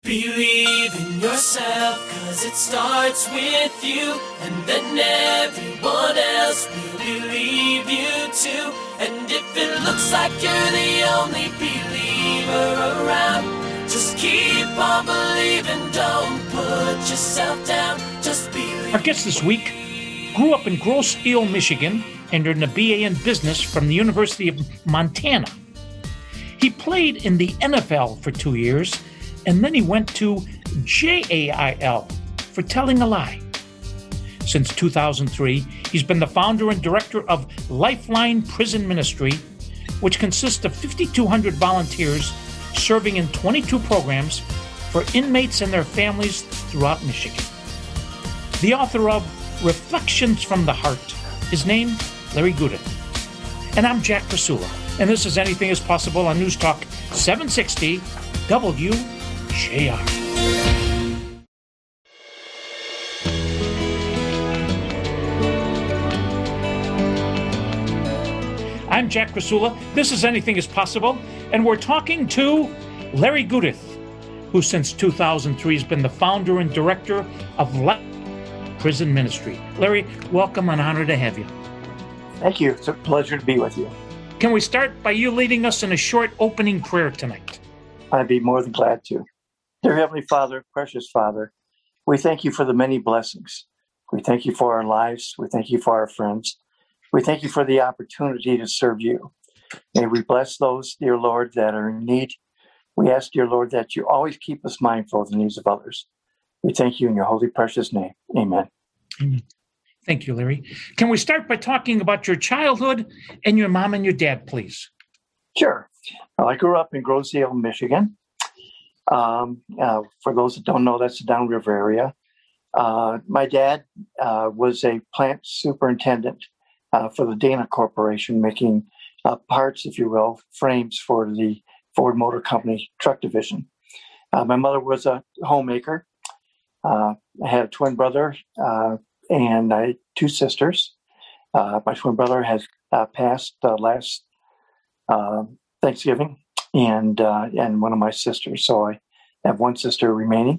Believe in yourself, cause it starts with you, and then everyone else will believe you too. And if it looks like you're the only believer around, just keep on believing, don't put yourself down, just believe. Our guest this week grew up in Grosse Ile, Michigan, and earned a BA in business from the University of Montana. He played in the NFL for 2 years, and then he went to JAIL for telling a lie. Since 2003, he's been the founder and director of Lifeline Prison Ministry, which consists of 5,200 volunteers serving in 22 programs for inmates and their families throughout Michigan. The author of Reflections from the Heart. His name, Larry Gudith. And I'm Jack Krasula, and this is Anything is Possible on News Talk 760 WJR. I'm Jack Krasula. This is Anything is Possible, and we're talking to Larry Gudith, who since 2003 has been the founder and director of Prison Ministry. Larry, welcome and honored to have you. Thank you. It's a pleasure to be with you. Can we start by you leading us in a short opening prayer tonight? I'd be more than glad to. Dear Heavenly Father, precious Father, we thank you for the many blessings. We thank you for our lives. We thank you for our friends. We thank you for the opportunity to serve you. May we bless those, dear Lord, that are in need. We ask, dear Lord, that you always keep us mindful of the needs of others. We thank you in your holy, precious name. Amen. Amen. Thank you, Larry. Can we start by talking about your childhood and your mom and your dad, please? Sure. Well, I grew up in Grosse Ile, Michigan. For those that don't know, that's the downriver area. My dad was a plant superintendent for the Dana Corporation, making parts, if you will, frames for the Ford Motor Company truck division. My mother was a homemaker. I had a twin brother and I had two sisters. My twin brother has passed last Thanksgiving, and one of my sisters. So I have one sister remaining.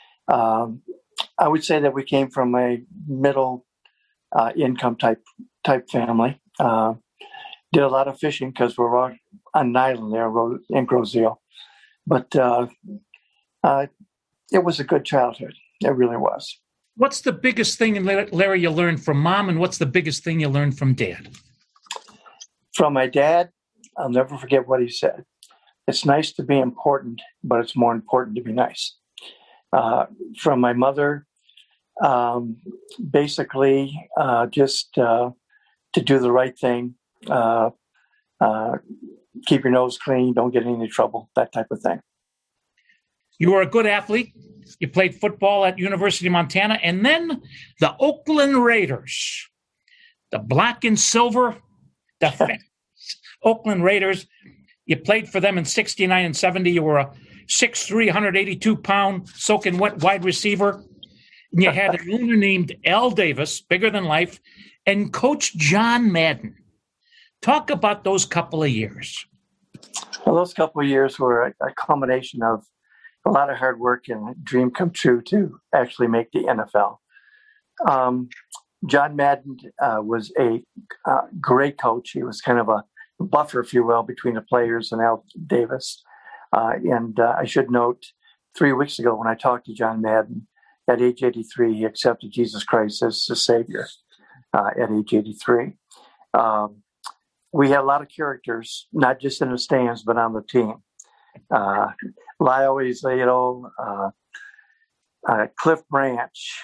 I would say that we came from a middle income type family. Did a lot of fishing because we're on an island there in Grosse Ile. But it was a good childhood. It really was. What's the biggest thing, Larry, you learned from mom, and what's the biggest thing you learned from dad? From my dad, I'll never forget what he said. It's nice to be important, but it's more important to be nice. From my mother, basically just to do the right thing, keep your nose clean, don't get in any trouble, that type of thing. You were a good athlete. You played football at University of Montana, and then the Oakland Raiders, the black and silver defense. Oakland Raiders. You played for them in 69 and 70. You were a 6'3", 182-pound soaking wet wide receiver. And you had a owner named Al Davis, bigger than life, and Coach John Madden. Talk about those couple of years. Well, those couple of years were a combination of a lot of hard work and a dream come true to actually make the NFL. John Madden was a great coach. He was kind of a buffer, if you will, between the players and Al Davis. And I should note, 3 weeks ago when I talked to John Madden, at age 83, he accepted Jesus Christ as his Savior at age 83. We had a lot of characters, not just in the stands, but on the team. Lyle Izleto, Cliff Branch,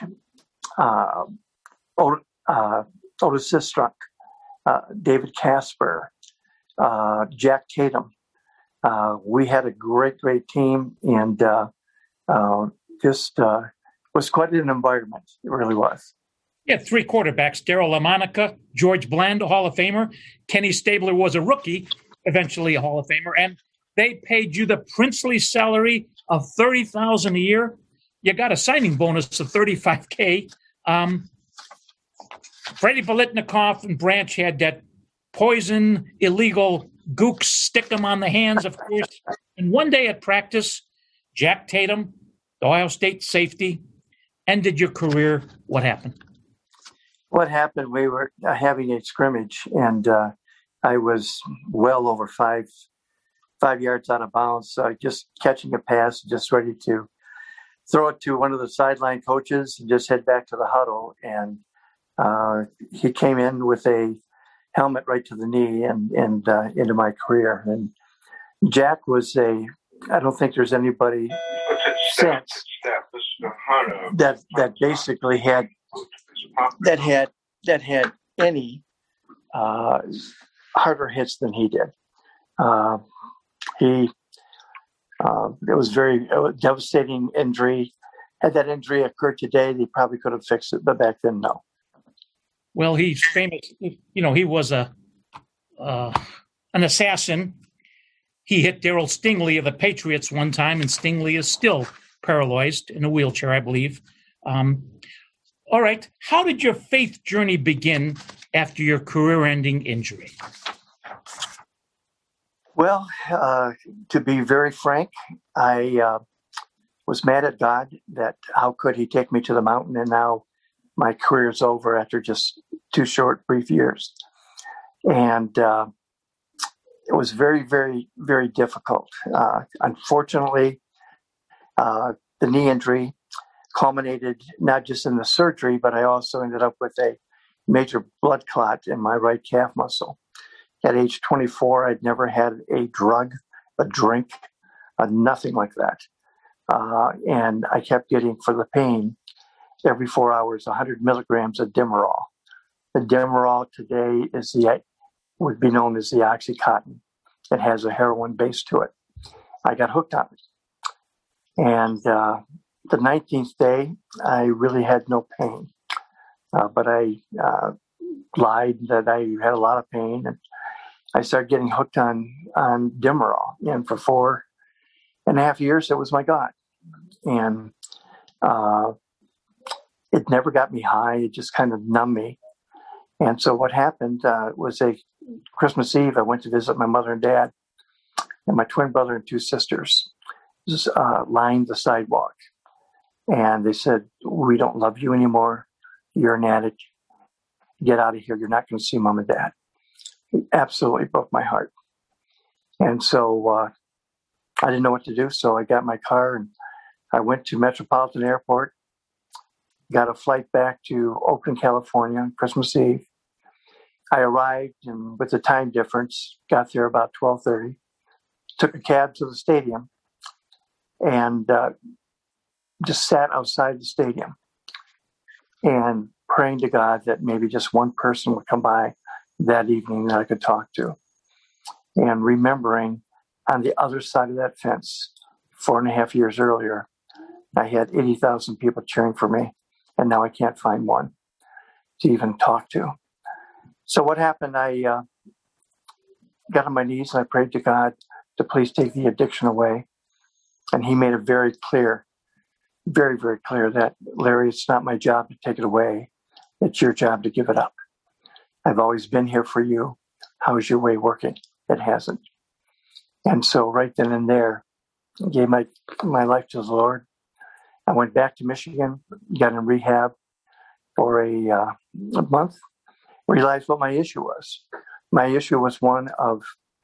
Otis Sistrunk, David Casper, Jack Tatum. We had a great team, and just was quite an environment. It really was. You had three quarterbacks, Darryl LaMonica, George Bland, a Hall of Famer. Kenny Stabler was a rookie, eventually a Hall of Famer. And they paid you the princely salary of $30,000 a year. You got a signing bonus of $35K. Freddie Volitnikoff and Branch had that poison, illegal gooks, stick them on the hands, of course. And one day at practice, Jack Tatum Ohio State safety, ended your career. What happened? What happened, we were having a scrimmage, and I was well over five yards out of bounds, just catching a pass, just ready to throw it to one of the sideline coaches and just head back to the huddle. And he came in with a helmet right to the knee and into my career. And Jack was I don't think there's anybody since that basically had any harder hits than he did. It was a devastating injury. Had that injury occurred today, they probably could have fixed it, but back then, no. Well, he's famous. He was an assassin. He hit Darryl Stingley of the Patriots one time, and Stingley is still paralyzed in a wheelchair, I believe. All right. How did your faith journey begin after your career-ending injury? Well, to be very frank, I was mad at God that how could he take me to the mountain, and now my career is over after just 2 short, brief years. And it was very, very, very difficult. Unfortunately, the knee injury culminated not just in the surgery, but I also ended up with a major blood clot in my right calf muscle. At age 24, I'd never had a drug, a drink, nothing like that. And I kept getting, for the pain, every 4 hours, 100 milligrams of Demerol. The Demerol today would be known as the Oxycontin. It has a heroin base to it. I got hooked on it. And the 19th day, I really had no pain. But I lied that I had a lot of pain, and I started getting hooked on Demerol. And for 4.5 years, it was my God. And it never got me high. It just kind of numbed me. And so what happened was a Christmas Eve, I went to visit my mother and dad, and my twin brother and 2 sisters just lined the sidewalk. And they said, "We don't love you anymore. You're an addict. Get out of here. You're not going to see Mom and Dad." It absolutely broke my heart. And so I didn't know what to do. So I got my car and I went to Metropolitan Airport, got a flight back to Oakland, California on Christmas Eve. I arrived, and with the time difference, got there about 12:30, took a cab to the stadium, and just sat outside the stadium and praying to God that maybe just one person would come by that evening that I could talk to. And remembering on the other side of that fence, 4.5 years earlier, I had 80,000 people cheering for me, and now I can't find one to even talk to. So what happened, I got on my knees and I prayed to God to please take the addiction away. And he made it very clear, very, very clear that, "Larry, it's not my job to take it away. It's your job to give it up. I've always been here for you. How is your way working?" It hasn't. And so right then and there, I gave my life to the Lord. I went back to Michigan, got in rehab for a month, realized what my issue was. My issue was one of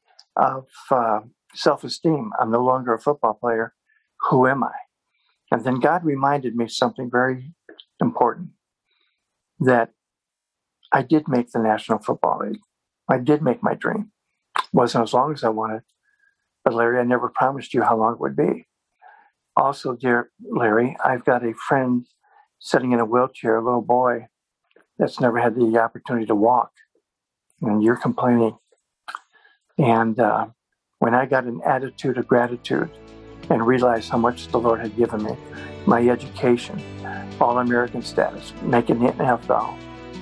self-esteem. I'm no longer a football player. Who am I? And then God reminded me something very important, that I did make the National Football League. I did make my dream. It wasn't as long as I wanted, but Larry, I never promised you how long it would be. Also, dear Larry, I've got a friend sitting in a wheelchair, a little boy that's never had the opportunity to walk, and you're complaining. And when I got an attitude of gratitude and realized how much the Lord had given me, my education, All-American status, making the NFL,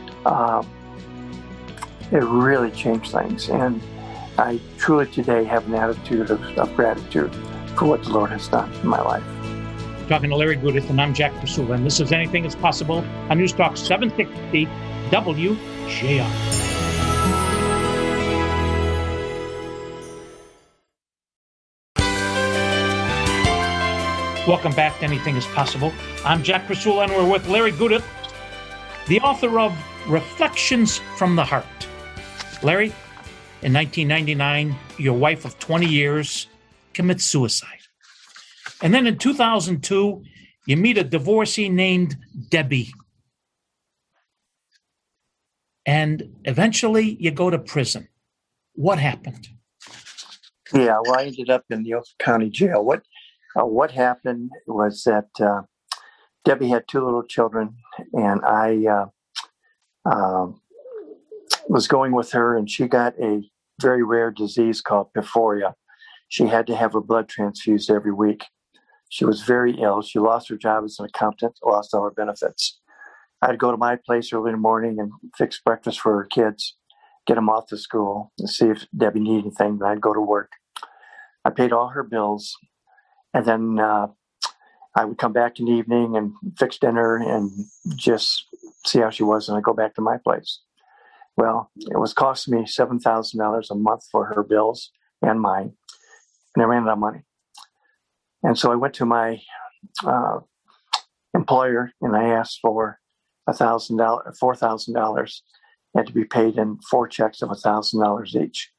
it really changed things. And I truly today have an attitude of gratitude for what the Lord has done in my life. Talking to Larry Gudis, and I'm Jack Pasula, and this is Anything is Possible on News Talk 760 WJR. Welcome back to Anything is Possible. I'm Jack Rasul, and we're with Larry Gudip, the author of Reflections from the Heart. Larry, in 1999, your wife of 20 years commits suicide. And then in 2002, you meet a divorcee named Debbie. And eventually you go to prison. What happened? Yeah, well, I ended up in the Oakland County Jail. What happened was that Debbie had two little children, and I was going with her, and she got a very rare disease called porphyria. She had to have her blood transfused every week. She was very ill. She lost her job as an accountant, lost all her benefits. I'd go to my place early in the morning and fix breakfast for her kids, get them off to school, and see if Debbie needed anything. Then I'd go to work. I paid all her bills. And then I would come back in the evening and fix dinner and just see how she was, and I'd go back to my place. Well, it was costing me $7,000 a month for her bills and mine, and I ran out of money. And so I went to my employer, and I asked for $4,000, had to be paid in 4 checks of $1,000 each.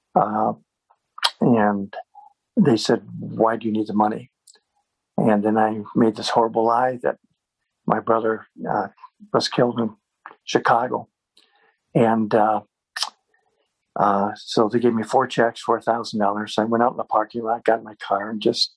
And they said, "Why do you need the money?" And then I made this horrible lie that my brother was killed in Chicago. And so they gave me 4 checks for $1,000. I went out in the parking lot, got in my car, and just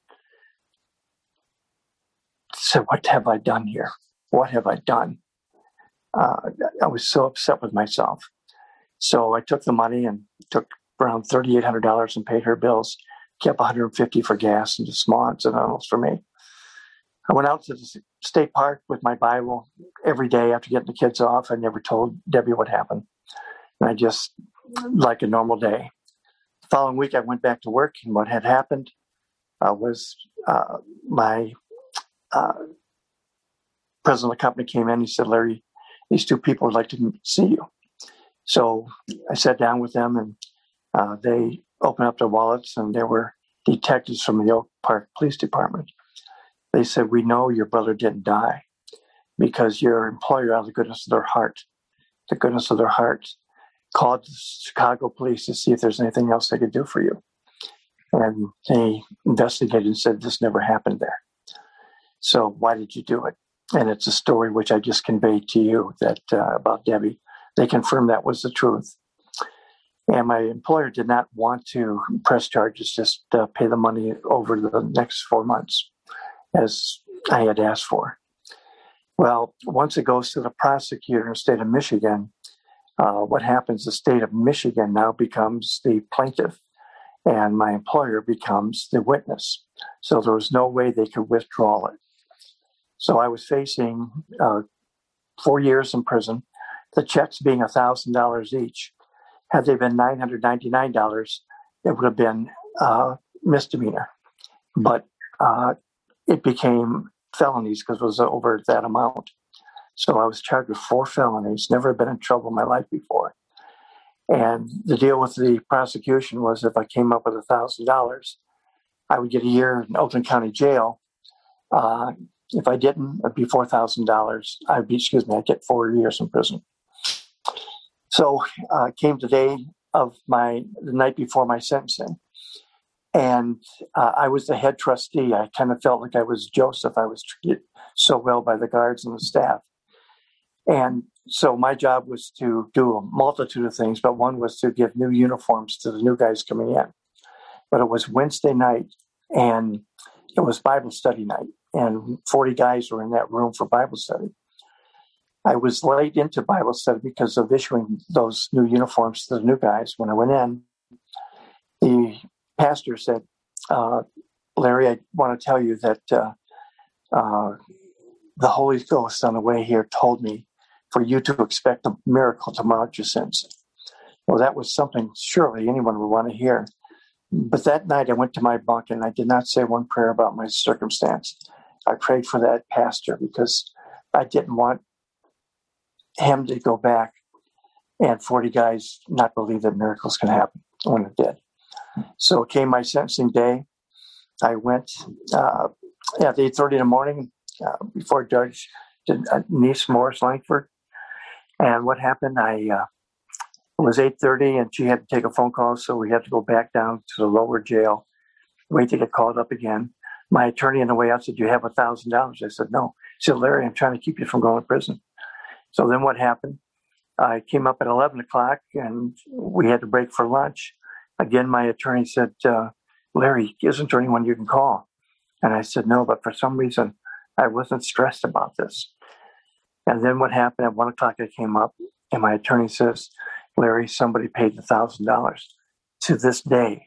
said, "What have I done here? What have I done?" I was so upset with myself. So I took the money and took around $3,800 and paid her bills, kept $150 for gas and just small incidentals for me. I went out to the state park with my Bible every day after getting the kids off. I never told Debbie what happened. And I just, like a normal day. The following week, I went back to work, and what had happened was my president of the company came in. He said, "Larry, these 2 people would like to see you." So I sat down with them, and they opened up their wallets, and there were detectives from the Oak Park Police Department. They said, "We know your brother didn't die because your employer, out of the goodness of their heart, called the Chicago police to see if there's anything else they could do for you." And they investigated and said, "This never happened there. So why did you do it?" And it's a story which I just conveyed to you that about Debbie. They confirmed that was the truth. And my employer did not want to press charges, just pay the money over the next 4 months, as I had asked for. Well, once it goes to the prosecutor in the state of Michigan, what happens, the state of Michigan now becomes the plaintiff, and my employer becomes the witness. So there was no way they could withdraw it. So I was facing 4 years in prison, the checks being $1,000 each. Had they been $999, it would have been misdemeanor. But it became felonies because it was over that amount. So I was charged with 4 felonies, never been in trouble in my life before. And the deal with the prosecution was if I came up with $1,000, I would get a year in Oakland County Jail. If I didn't, it'd be $4,000. I'd get 4 years in prison. So came the day of the night before my sentencing. And I was the head trustee. I kind of felt like I was Joseph. I was treated so well by the guards and the staff. And so my job was to do a multitude of things, but one was to give new uniforms to the new guys coming in. But it was Wednesday night, and it was Bible study night, and 40 guys were in that room for Bible study. I was late into Bible study because of issuing those new uniforms to the new guys. When I went in, the pastor said, "Larry, I want to tell you that the Holy Ghost on the way here told me for you to expect a miracle to mark your sins." Well, that was something surely anyone would want to hear. But that night I went to my bunk and I did not say one prayer about my circumstance. I prayed for that pastor because I didn't want him to go back and 40 guys not believe that miracles can happen when it did. So it came my sentencing day. I went at 8:30 in the morning before Judge Niece Morris Langford. And what happened, it was 8:30 and she had to take a phone call, so we had to go back down to the lower jail, wait to get called up again. My attorney on the way out said, "Do you have $1,000?" I said, "No." She said, "Larry, I'm trying to keep you from going to prison." So then what happened? I came up at 11 o'clock and we had to break for lunch. Again, my attorney said, "Larry, isn't there anyone you can call?" And I said, "No," but for some reason, I wasn't stressed about this. And then what happened at 1 o'clock, I came up and my attorney says, "Larry, somebody paid $1,000. To this day,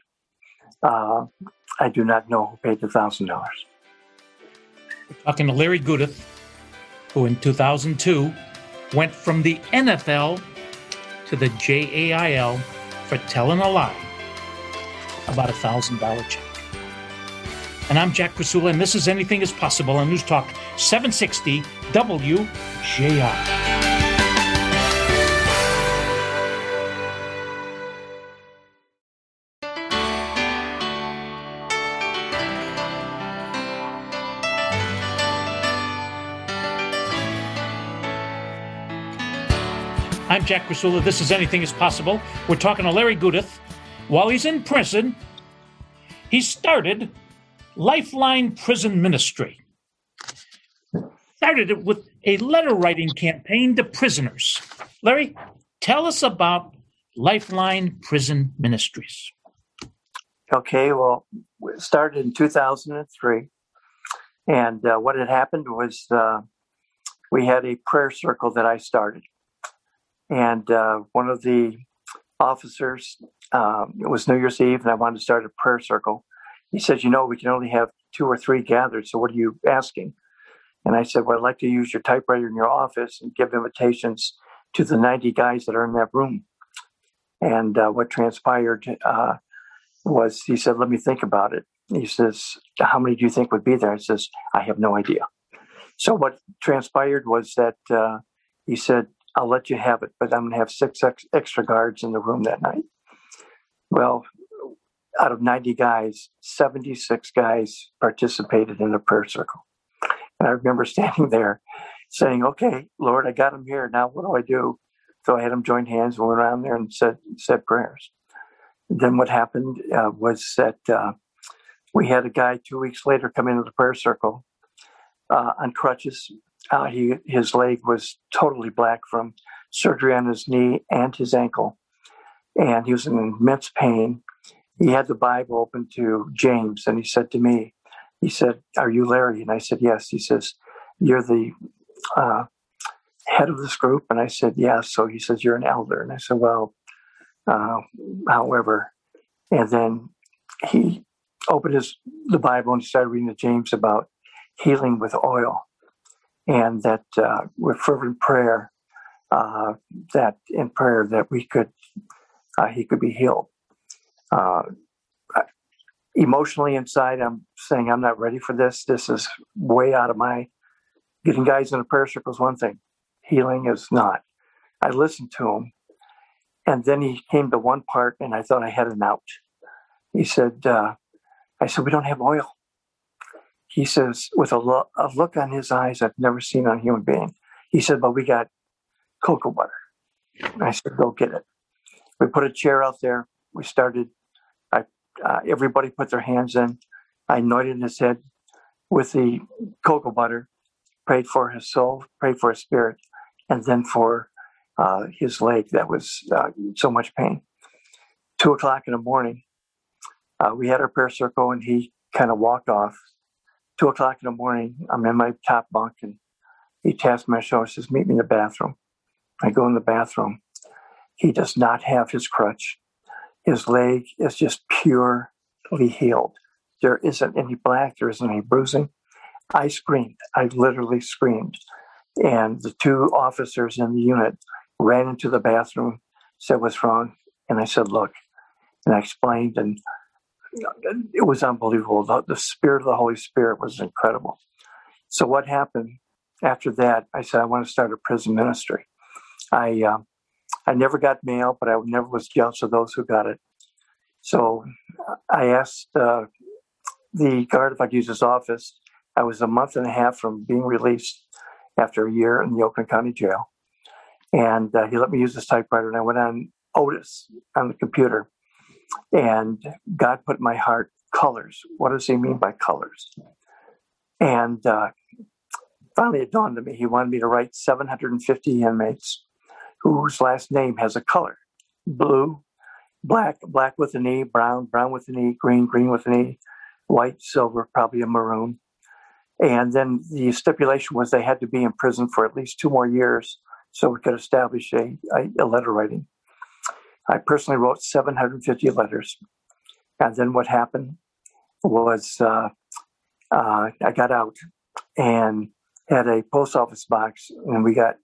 I do not know who paid the $1,000. We're talking to Larry Gudeth, who in 2002 went from the NFL to the JAIL for telling a lie about a $1,000 check. And I'm Jack Krasula, and this is Anything is Possible on News Talk 760 WJR. I'm Jack Krasula. This is Anything is Possible. We're talking to Larry Gudeth. While he's in prison, he started Lifeline Prison Ministry. Started it with a letter-writing campaign to prisoners. Larry, tell us about Lifeline Prison Ministries. Okay, well, it started in 2003. And what had happened was we had a prayer circle that I started. And one of the officers, it was New Year's Eve, and I wanted to start a prayer circle. He said, "We can only have 2 or 3 gathered, so what are you asking?" And I said, "Well, I'd like to use your typewriter in your office and give invitations to the 90 guys that are in that room." And what transpired was he said, "Let me think about it." He says, "How many do you think would be there?" I says, "I have no idea." So what transpired was that he said, "I'll let you have it, but I'm going to have 6 extra guards in the room that night." Well, out of 90 guys, 76 guys participated in the prayer circle. And I remember standing there saying, "Okay, Lord, I got them here. Now what do I do?" So I had them join hands and went around there and said prayers. And then what happened was that we had a guy 2 weeks later come into the prayer circle on crutches. His leg was totally black from surgery on his knee and his ankle. And he was in immense pain. He had the Bible open to James, and he said to me, he said, "Are you Larry?" And I said, "Yes." He says, "You're the head of this group?" And I said, "Yes." So he says, "You're an elder." And I said, "Well, however." And then he opened the Bible and started reading to James about healing with oil. And that with fervent prayer, that in prayer that he could be healed. Emotionally inside, I'm saying I'm not ready for this. This is way out of my. Getting guys in a prayer circle is one thing. Healing is not. I listened to him, and then he came to one part, and I thought I had an out. He said, "I said we don't have oil." He says, with a look on his eyes I've never seen on a human being. He said, "But we got cocoa butter." And I said, "Go get it." We put a chair out there. We started. Everybody put their hands in. I anointed his head with the cocoa butter, prayed for his soul, prayed for his spirit, and then for his leg that was so much pain. 2 o'clock in the morning, we had our prayer circle, and he kind of walked off. 2 o'clock in the morning, I'm in my top bunk, and he taps my shoulder and says, "Meet me in the bathroom." I go in the bathroom. He does not have his crutch. His leg is just purely healed. There isn't any black. There isn't any bruising. I screamed. I literally screamed. And the 2 officers in the unit ran into the bathroom, said, "What's wrong?" And I said, "Look." And I explained, and it was unbelievable. The Spirit of the Holy Spirit was incredible. So what happened after that, I said, I want to start a prison ministry. I never got mail, but I never was jealous of those who got it. So I asked the guard if I could use his office. I was a month and a half from being released after a year in the Oakland County Jail. And he let me use his typewriter, and I went on Otis on the computer. And God put in my heart colors. What does he mean by colors? And finally it dawned on me. He wanted me to write 750 inmates whose last name has a color. Blue, black, black with an E, brown, brown with an E, green, green with an E, white, silver, probably a maroon. And then the stipulation was they had to be in prison for at least 2 more years so we could establish a letter writing. I personally wrote 750 letters. And then what happened was I got out and had a post office box, and we got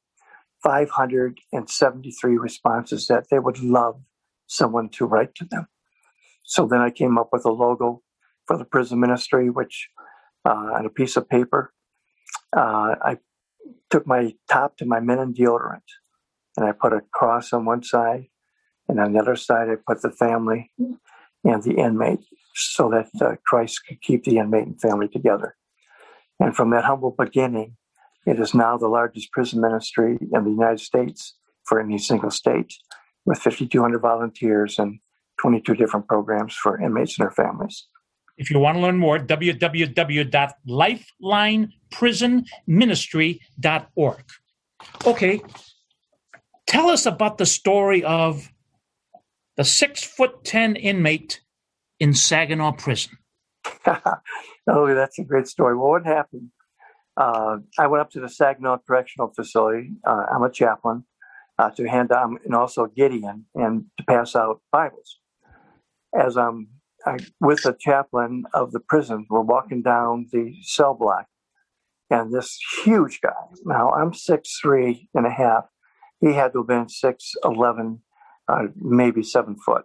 573 responses that they would love someone to write to them. So then I came up with a logo for the prison ministry, which on a piece of paper, I took my top to my men and deodorant, and I put a cross on one side, and on the other side I put the family and the inmate, so that Christ could keep the inmate and family together. And from that humble beginning, it is now the largest prison ministry in the United States for any single state, with 5,200 volunteers and 22 different programs for inmates and their families. If you want to learn more, www.lifelineprisonministry.org. Okay, tell us about the story of the 6'10" inmate in Saginaw Prison. Oh, that's a great story. Well, what happened? I went up to the Saginaw Correctional Facility. I'm a chaplain to hand out, and also Gideon, and to pass out Bibles. As I'm with the chaplain of the prison, we're walking down the cell block, and this huge guy. Now I'm 6'3" and a half. He had to have been 6'11", maybe 7 foot,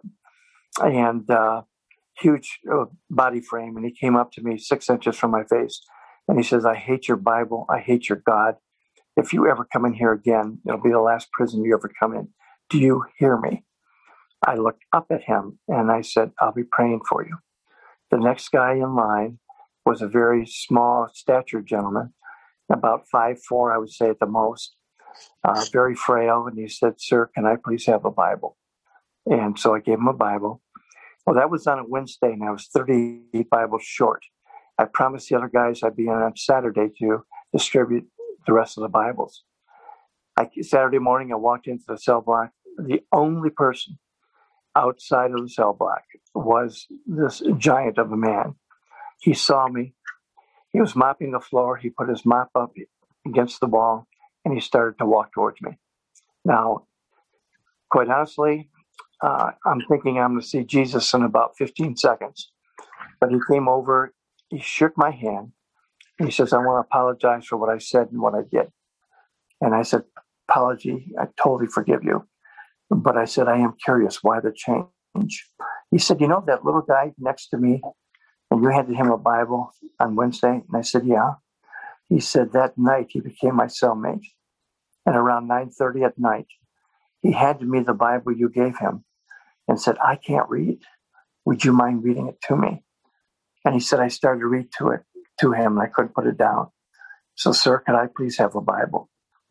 and huge body frame. And he came up to me 6 inches from my face, and he says, "I hate your Bible. I hate your God. If you ever come in here again, it'll be the last prison you ever come in. Do you hear me?" I looked up at him and I said, "I'll be praying for you." The next guy in line was a very small statured gentleman, about 5'4", I would say at the most, very frail. And he said, "Sir, can I please have a Bible?" And so I gave him a Bible. Well, that was on a Wednesday, and I was 38 Bibles short. I promised the other guys I'd be in on Saturday to distribute the rest of the Bibles. Saturday morning, I walked into the cell block. The only person outside of the cell block was this giant of a man. He saw me. He was mopping the floor. He put his mop up against the wall, and he started to walk towards me. Now, quite honestly, I'm thinking I'm going to see Jesus in about 15 seconds. But he came over, he shook my hand, and he says, "I want to apologize for what I said and what I did." And I said, "Apology, I totally forgive you." But I said, "I am curious, why the change?" He said, "You know that little guy next to me, and you handed him a Bible on Wednesday?" And I said, "Yeah." He said, "That night he became my cellmate. And around 9:30 at night, he handed me the Bible you gave him and said, 'I can't read. Would you mind reading it to me?' And he said, I started to read to him, and I couldn't put it down. So, sir, could I please have a Bible?"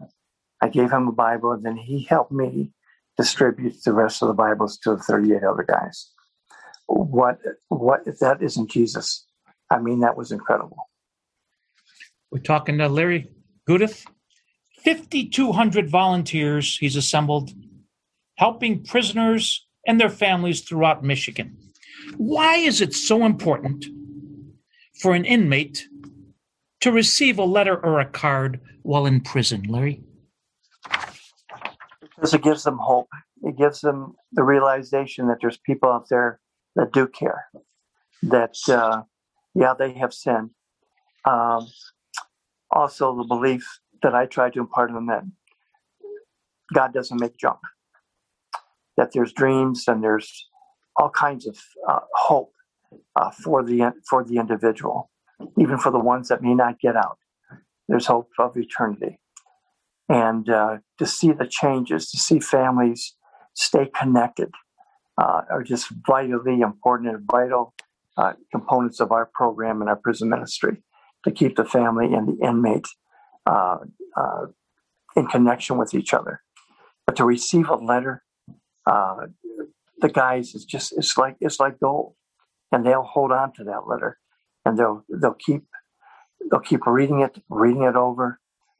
I gave him a Bible, and then he helped me distribute the rest of the Bibles to the 38 other guys. What if that isn't Jesus? I mean, that was incredible. We're talking to Larry Gudith. 5,200 volunteers he's assembled, helping prisoners and their families throughout Michigan. Why is it so important for an inmate to receive a letter or a card while in prison, Larry? Because it gives them hope. It gives them the realization that there's people out there that do care, that, they have sinned. Also, the belief that I try to impart on them that God doesn't make junk, that there's dreams and there's all kinds of hope for the individual, even for the ones that may not get out. There's hope of eternity. And to see the changes, to see families stay connected are just vitally important and vital components of our program and our prison ministry. to keep the family and the inmate in connection with each other. But to receive a letter, the guys, it's like gold, and they'll hold on to that letter, and they'll keep reading it over.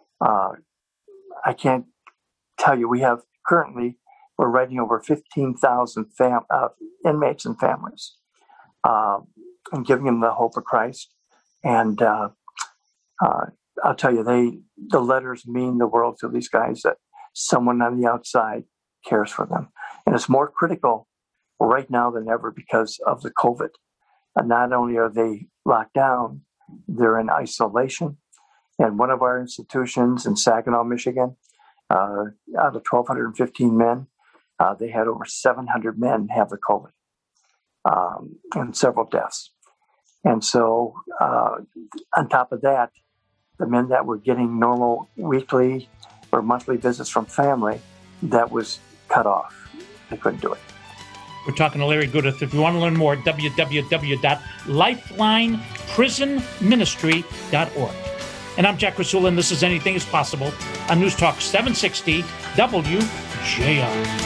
I can't tell you, we're writing over 15,000 inmates and families, and giving them the hope of Christ. And I'll tell you, the letters mean the world to these guys, that someone on the outside cares for them. And it's more critical right now than ever because of the COVID. And not only are they locked down, they're in isolation. And one of our institutions in Saginaw, Michigan, out of 1,215 men, they had over 700 men have the COVID, and several deaths. And so on top of that, the men that were getting normal weekly or monthly visits from family, that was cut off. They couldn't do it. We're talking to Larry Goodeth. If you want to learn more, www.lifelineprisonministry.org. And I'm Jack Krasula, and this is Anything is Possible on News Talk 760 WJR.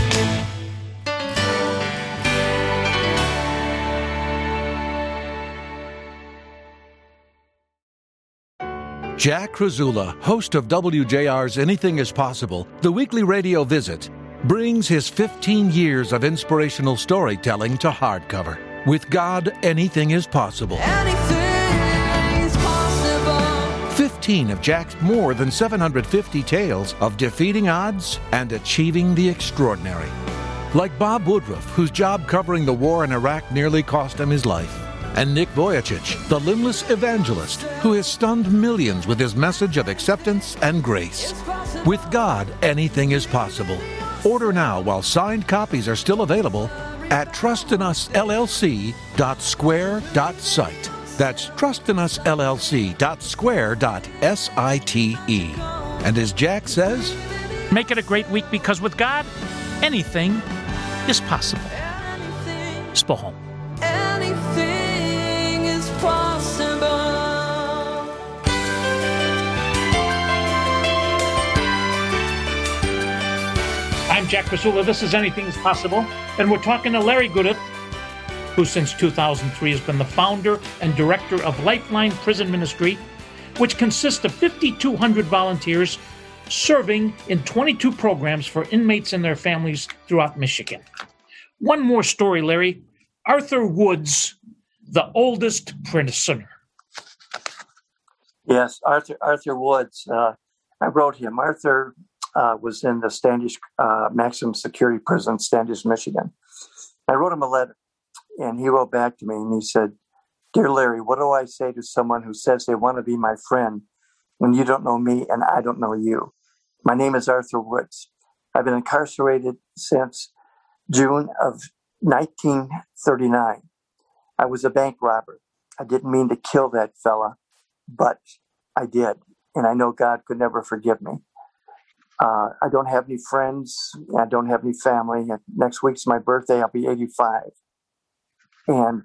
Jack Krasula, host of WJR's Anything is Possible, the weekly radio visit, brings his 15 years of inspirational storytelling to hardcover. With God, anything is possible. Anything is possible. 15 of Jack's more than 750 tales of defeating odds and achieving the extraordinary. Like Bob Woodruff, whose job covering the war in Iraq nearly cost him his life. And Nick Vujicic, the limbless evangelist who has stunned millions with his message of acceptance and grace. With God, anything is possible. Order now while signed copies are still available at trustinusllc.square.site. That's trustinusllc.square.site. And as Jack says, make it a great week, because with God, anything is possible. Spohom. Anything is possible. I'm Jack Krasula. This is Anything is Possible. And we're talking to Larry Goodeth, who since 2003 has been the founder and director of Lifeline Prison Ministry, which consists of 5,200 volunteers serving in 22 programs for inmates and their families throughout Michigan. One more story, Larry. Arthur Woods, the oldest prisoner. Yes, Arthur Woods. I wrote him. Arthur was in the Standish maximum security prison, Standish, Michigan. I wrote him a letter, and he wrote back to me, and he said, "Dear Larry, what do I say to someone who says they want to be my friend when you don't know me and I don't know you? My name is Arthur Woods. I've been incarcerated since June of 1939. I was a bank robber. I didn't mean to kill that fella, but I did, and I know God could never forgive me. I don't have any friends. I don't have any family. Next week's my birthday. I'll be 85. And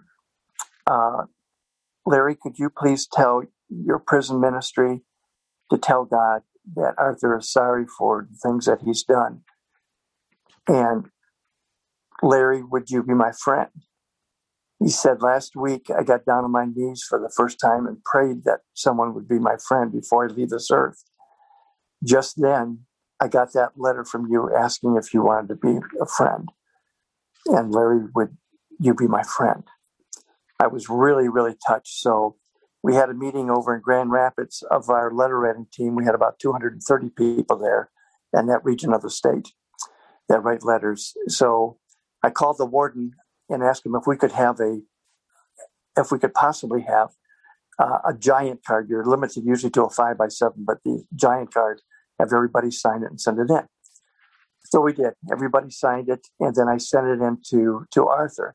Larry, could you please tell your prison ministry to tell God that Arthur is sorry for the things that he's done? And Larry, would you be my friend?" He said, "Last week I got down on my knees for the first time and prayed that someone would be my friend before I leave this earth. Just then, I got that letter from you asking if you wanted to be a friend. And Larry, would you be my friend?" I was really, really touched. So we had a meeting over in Grand Rapids of our letter writing team. We had about 230 people there in that region of the state that write letters. So I called the warden and asked him if we could possibly have a giant card. You're limited usually to a 5x7, but the giant card, have everybody sign it and send it in. So we did. Everybody signed it, and then I sent it in to Arthur.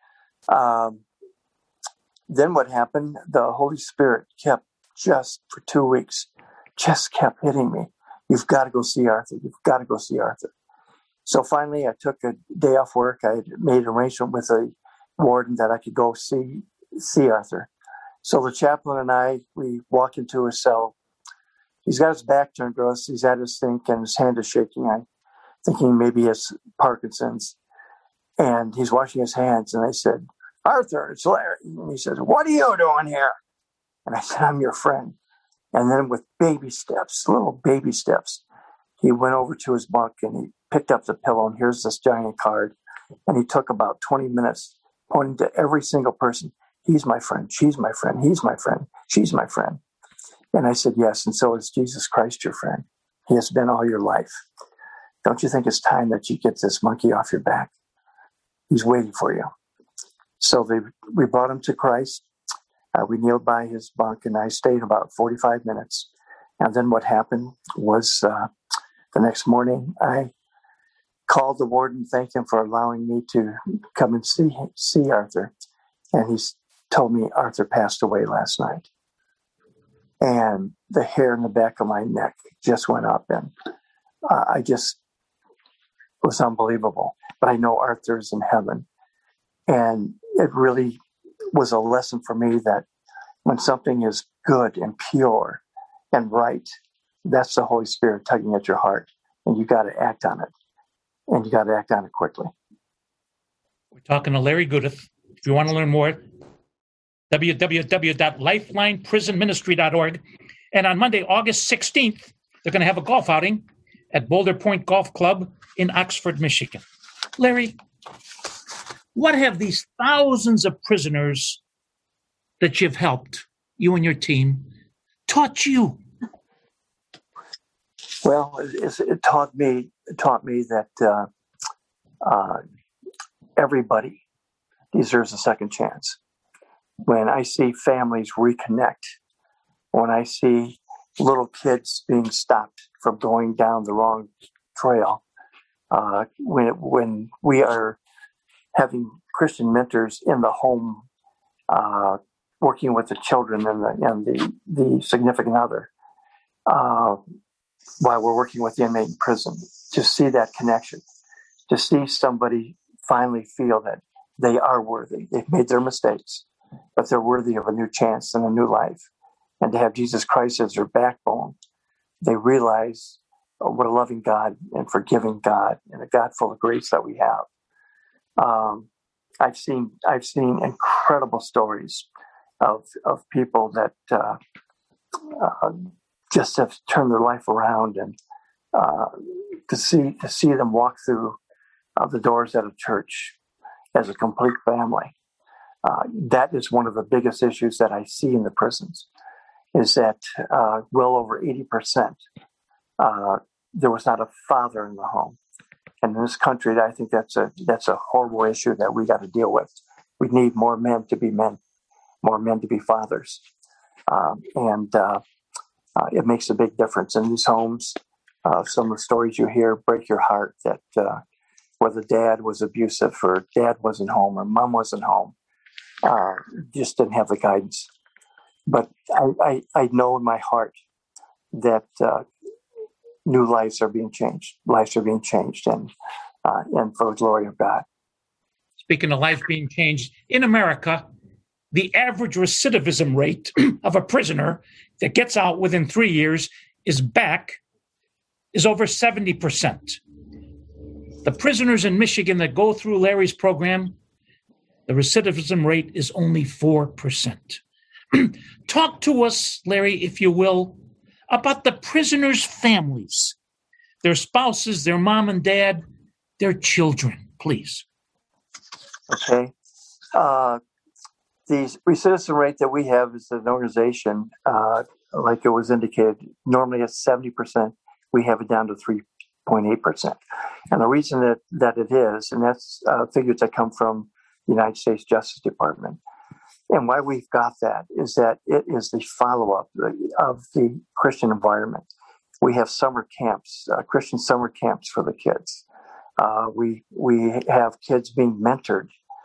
Then what happened? The Holy Spirit kept, just for 2 weeks, just kept hitting me. You've got to go see Arthur. You've got to go see Arthur. So finally, I took a day off work. I had made an arrangement with a warden that I could go see Arthur. So the chaplain and I, we walk into his cell. He's got his back turned to us. He's at his sink and his hand is shaking. I'm thinking maybe it's Parkinson's. And he's washing his hands. And I said, Arthur, it's Larry. And he says, what are you doing here? And I said, I'm your friend. And then with baby steps, little baby steps, he went over to his bunk and he picked up the pillow. And here's this giant card. And he took about 20 minutes pointing to every single person. He's my friend. She's my friend. He's my friend. She's my friend. And I said, yes. And so is Jesus Christ your friend. He has been all your life. Don't you think it's time that you get this monkey off your back? He's waiting for you. So we brought him to Christ. We kneeled by his bunk, and I stayed about 45 minutes. And then what happened was the next morning, I called the warden, thanked him for allowing me to come and see Arthur. And he told me Arthur passed away last night. And the hair in the back of my neck just went up, and I just was unbelievable. But I know Arthur's in heaven. And it really was a lesson for me that when something is good and pure and right, that's the Holy Spirit tugging at your heart, and you got to act on it. And you got to act on it quickly. We're talking to Larry Goodeth. If you want to learn more, www.lifelineprisonministry.org. And on Monday, August 16th, they're going to have a golf outing at Boulder Point Golf Club in Oxford, Michigan. Larry, what have these thousands of prisoners that you've helped, you and your team, taught you? Well, it taught me that everybody deserves a second chance. When I see families reconnect, when I see little kids being stopped from going down the wrong trail, when we are having Christian mentors in the home, working with the children and the significant other, while we're working with the inmate in prison, to see that connection, to see somebody finally feel that they are worthy. They've made their mistakes, but they're worthy of a new chance and a new life. And to have Jesus Christ as their backbone, they realize what a loving God and forgiving God and a God full of grace that we have. I've seen incredible stories of people that just have turned their life around, and to see them walk through the doors at a church as a complete family. That is one of the biggest issues that I see in the prisons, is that well over 80%, there was not a father in the home. And in this country, I think that's a horrible issue that we got to deal with. We need more men to be men, more men to be fathers. And it makes a big difference in these homes. Some of the stories you hear break your heart, that whether dad was abusive or dad wasn't home or mom wasn't home, just didn't have the guidance. But I know in my heart that new lives are being changed. Lives are being changed, and for the glory of God. Speaking of life being changed, in America, the average recidivism rate of a prisoner that gets out within 3 years is over 70%. The prisoners in Michigan that go through Larry's program, the recidivism rate is only 4%. Talk to us, Larry, if you will, about the prisoners' families, their spouses, their mom and dad, their children, please. Okay. The recidivism rate that we have as an organization, like it was indicated, normally at 70%, we have it down to 3.8%. And the reason that it is, and that's figures that come from the United States Justice Department, and why we've got that is that it is the follow-up of the Christian environment. We have summer camps, Christian summer camps for the kids. We have kids being mentored,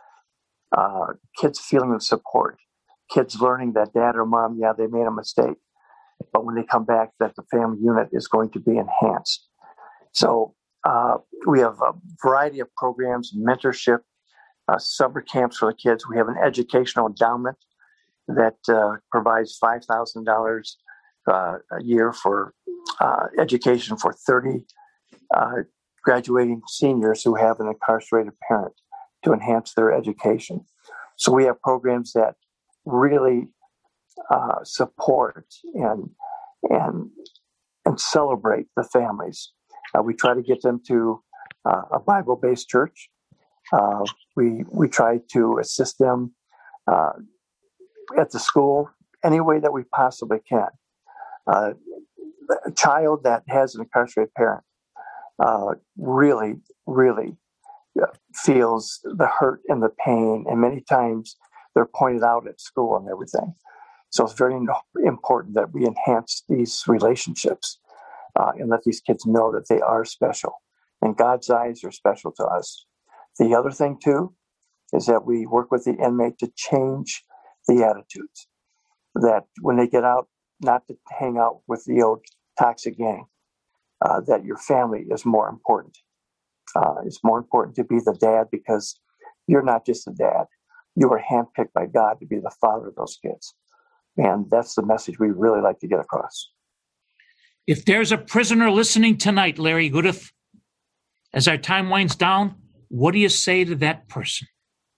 kids feeling the support, kids learning that dad or mom, they made a mistake, but when they come back, that the family unit is going to be enhanced. So we have a variety of programs, mentorship, summer camps for the kids. We have an educational endowment that provides $5,000 a year for education for 30 graduating seniors who have an incarcerated parent to enhance their education. So we have programs that really support and celebrate the families. We try to get them to a Bible-based church. We try to assist them at the school any way that we possibly can. A child that has an incarcerated parent really feels the hurt and the pain, and many times they're pointed out at school and everything. So it's very important that we enhance these relationships and let these kids know that they are special. In God's eyes, they're special to us. The other thing, too, is that we work with the inmate to change the attitudes. That when they get out, not to hang out with the old toxic gang, that your family is more important. It's more important to be the dad because you're not just a dad. You were handpicked by God to be the father of those kids. And that's the message we really like to get across. If there's a prisoner listening tonight, Larry Goodeth, as our time winds down, what do you say to that person?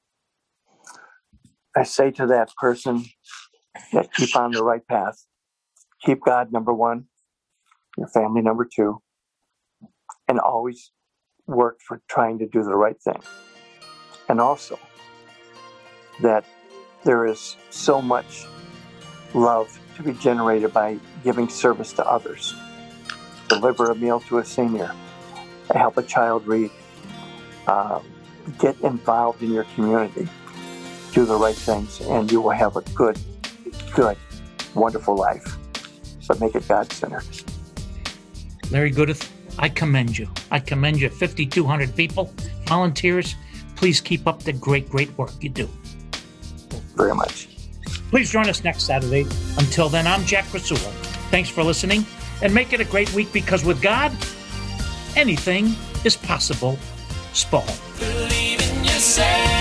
I say to that person that keep on the right path. Keep God number one, your family number two, and always work for trying to do the right thing. And also that there is so much love to be generated by giving service to others. Deliver a meal to a senior, help a child read, get involved in your community, do the right things, and you will have a good, wonderful life. But make it God-centered. Larry Goodeth, I commend you. I commend you. 5,200 people, volunteers. Please keep up the great work you do. Very much. Please join us next Saturday. Until then, I'm Jack Rasulo. Thanks for listening, and make it a great week, because with God, anything is possible. Spall. Believe in yourself.